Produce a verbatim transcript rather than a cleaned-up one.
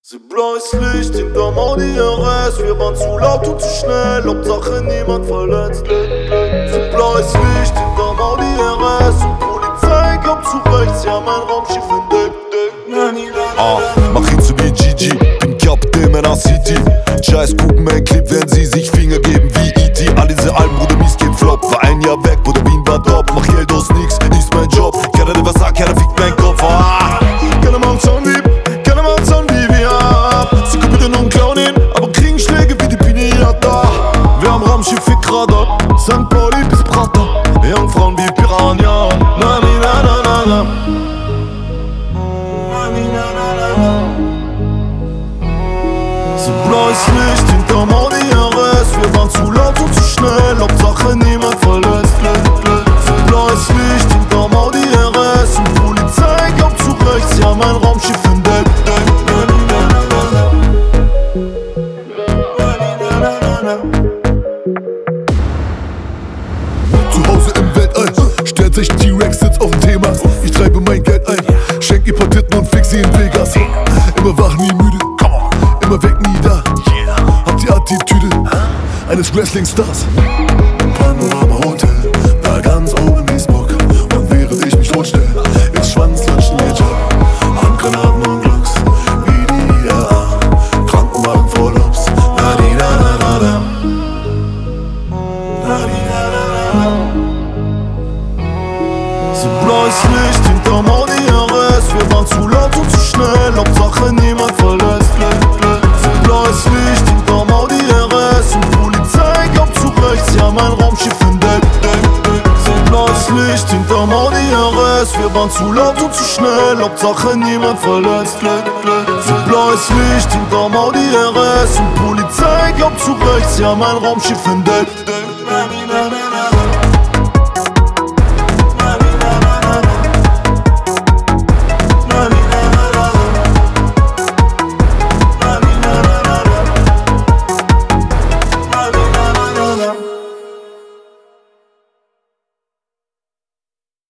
Sie blaues Licht hinterm Audi R S. Wir waren zu laut und zu schnell, Hauptsache niemand verletzt. Sie blaues Licht hinterm Audi R S. Und Polizei glaubt zu rechts, ja mein Raumschiff entdeckt. Ah, mach ihn zu mir G G, bin Kapitän meiner City. Scheiß gucken mein Clip, wenn sie sich Finger geben wie E T. All diese Alben, Bruder, mies geht flop. War ein Jahr weg, Bruder, Wien war top. Mach Geld aus nix, ist mein Job. Keiner der was sagt, keiner fickt mein Kopf. Ah, keiner macht Sound wie, keiner macht Sound wie wir ab. Sie kommen bitte nur und klauen ihn, aber kriegen Schläge wie die Pinata. Wir haben Raumschiff für Radar, Sankt Pauli bis Prater. Jungfrauen wie Piranha, na na na na na na. So blaues Licht hinterm Audi R S. Wir waren zu laut und zu schnell, Hauptsache niemand verletzt. So blaues Licht hinterm Audi R S. Und Polizei glaubt zu rechts, ja mein Raumschiff entdeckt. Zu Hause im Weltall, stellt sich T-Rex sitzt auf dem Thema. Ich treibe mein Geld ein, schenk ihr paar Titten und fix sie in Vegas. Immer wach, nie müde, immer weg, nie da. Hab die Attitüde eines Wrestling-Stars. Panorama Hotel, da ganz oben in Duisburg. Und während ich mich totstell, ins Schwanzlatschen ihr Job. Handgranaten und Glocks, wie die I R A. Krankenwagen vor Lobs, na di da da da da. Na di da da da da. So blaues Licht hinterm Audi R S. Wir waren zu laut und zu schnell, Hauptsache niemand verletzt. So blaues Licht hinterm Audi R S. Und Polizei glaubt zu rechts, ja mein Raumschiff entdeckt. So blaues Licht hinterm Audi R S. Wir waren zu laut und zu schnell, Hauptsache niemand verletzt. So blaues Licht hinterm Audi R S. Und Polizei glaubt zu rechts, ja mein Raumschiff entdeckt.